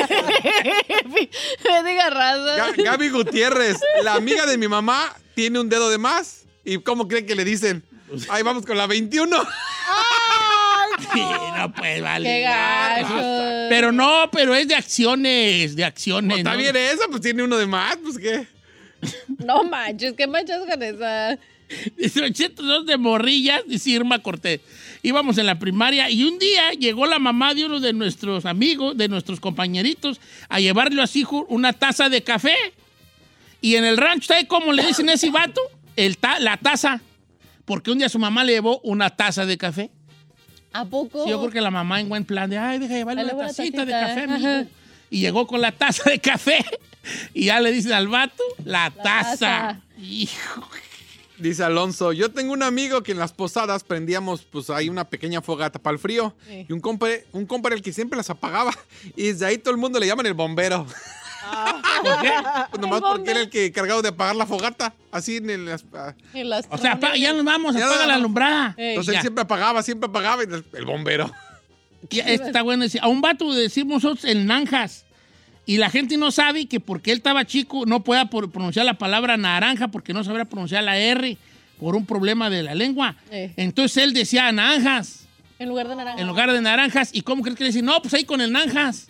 Me diga raza. Gaby Gutiérrez, la amiga de mi mamá, tiene un dedo de más. ¿Y cómo creen que le dicen? Ahí vamos con la 21. Sí, no, pues, vale. Qué gacho. Pero es de acciones, Pues, está bien eso, pues tiene uno de más, pues qué. No manches, ¿qué manchas con esa? Dice 82 de morrillas, dice Irma Cortés. Íbamos en la primaria y un día llegó la mamá de uno de nuestros amigos, de nuestros compañeritos, a llevarle a su hijo una taza de café. Y en el rancho, ¿sabe cómo le dicen a ese vato? La taza. Porque un día su mamá le llevó una taza de café. ¿A poco? Sí, yo creo que la mamá en buen plan de, ay, deja llevarle una tacita de café, amigo. Y llegó con la taza de café. Y ya le dicen al vato, la taza. Hijo. Dice Alonso, yo tengo un amigo que en las posadas prendíamos pues ahí una pequeña fogata para el frío. Sí. Y un compa era el que siempre las apagaba. Y desde ahí todo el mundo le llaman el bombero. ¿Por qué? Pues nomás porque era el que encargado de apagar la fogata. Así en las... O sea, ya nos vamos, apaga la alumbrada. Entonces él siempre apagaba y el bombero. Está bueno decir, a un vato decimos nosotros el nanjas. Y la gente no sabe que porque él estaba chico no pueda pronunciar la palabra naranja porque no sabía pronunciar la R por un problema de la lengua. Entonces él decía naranjas. En lugar de naranjas. En lugar de naranjas. ¿Y cómo crees que le decía? No, pues ahí con el nanjas.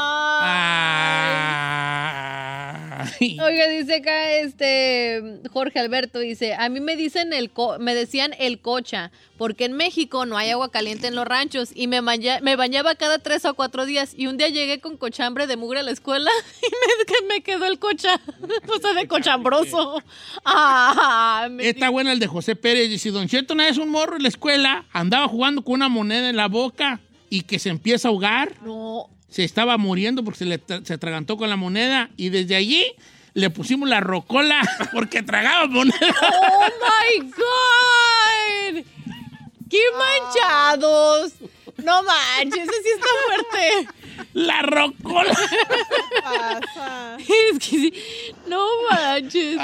Oiga, dice acá Jorge Alberto, dice, a mí me dicen me decían el cocha, porque en México no hay agua caliente en los ranchos y me bañaba cada 3 o 4 días y un día llegué con cochambre de mugre a la escuela y me quedó el cocha, o sea, de cochambroso. Está bueno el de José Pérez, dice, Don Cheto, una vez un morro en la escuela andaba jugando con una moneda en la boca y que se empieza a ahogar. No. Se estaba muriendo porque se atragantó con la moneda y desde allí le pusimos la rocola porque tragaba moneda. ¡Oh, my God! ¡Qué manchados! No manches, ese sí está fuerte. La rocola. ¿Qué pasa? Es que sí. No manches.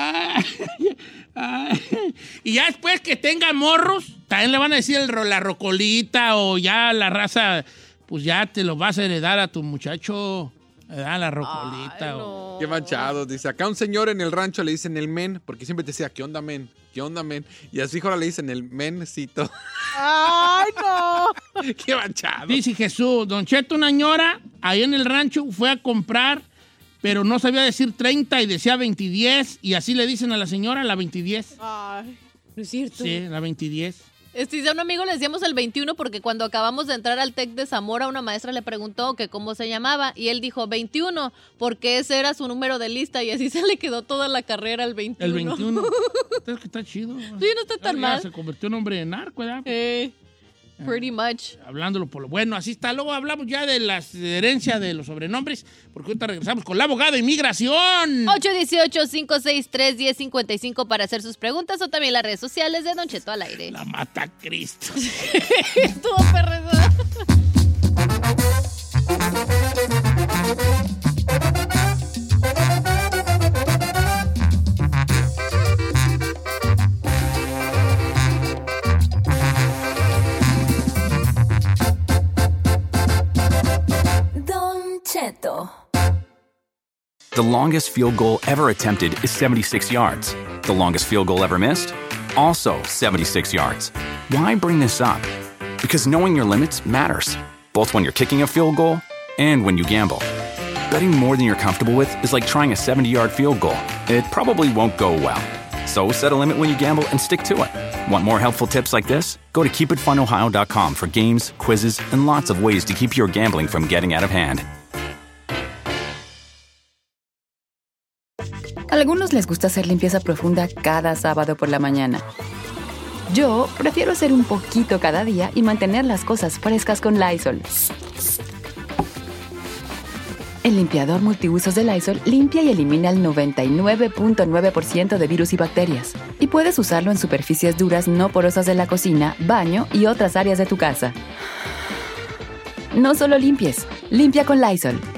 Y ya después que tenga morros, también le van a decir la rocolita o ya la raza... Pues ya te lo vas a heredar a tu muchacho, la rocolita. Ay, no. Qué manchado. Dice, acá un señor en el rancho le dicen el men, porque siempre te decía, ¿qué onda, men? ¿Qué onda, men? Y a su hijo ahora le dicen el mencito. ¡Ay, no! Qué manchado. Dice Jesús, Don Cheto, una ñora, ahí en el rancho, fue a comprar, pero no sabía decir 30 y decía 2010, y así le dicen a la señora la 2010. Ay, no es cierto. Sí, la 2010. A un amigo le decíamos el 21 porque cuando acabamos de entrar al TEC de Zamora, una maestra le preguntó que cómo se llamaba y él dijo 21 porque ese era su número de lista y así se le quedó toda la carrera el 21. El 21. Es que está chido. Sí, no está tan mal. Se convirtió en hombre de narco, ¿verdad? Pretty much. Hablándolo por lo bueno, así está. Luego hablamos ya de la herencia de los sobrenombres, porque ahorita regresamos con la abogada de inmigración. 818-563-1055 para hacer sus preguntas o también las redes sociales de Don Cheto al aire. La mata Cristo. Estuvo perreza. The longest field goal ever attempted is 76 yards. The longest field goal ever missed? Also 76 yards. Why bring this up? Because knowing your limits matters, both when you're kicking a field goal and when you gamble. Betting more than you're comfortable with is like trying a 70-yard field goal. It probably won't go well. So set a limit when you gamble and stick to it. Want more helpful tips like this? Go to keepitfunohio.com for games, quizzes, and lots of ways to keep your gambling from getting out of hand. A algunos les gusta hacer limpieza profunda cada sábado por la mañana. Yo prefiero hacer un poquito cada día y mantener las cosas frescas con Lysol. El limpiador multiusos de Lysol limpia y elimina el 99.9% de virus y bacterias. Y puedes usarlo en superficies duras no porosas de la cocina, baño y otras áreas de tu casa. No solo limpies, limpia con Lysol.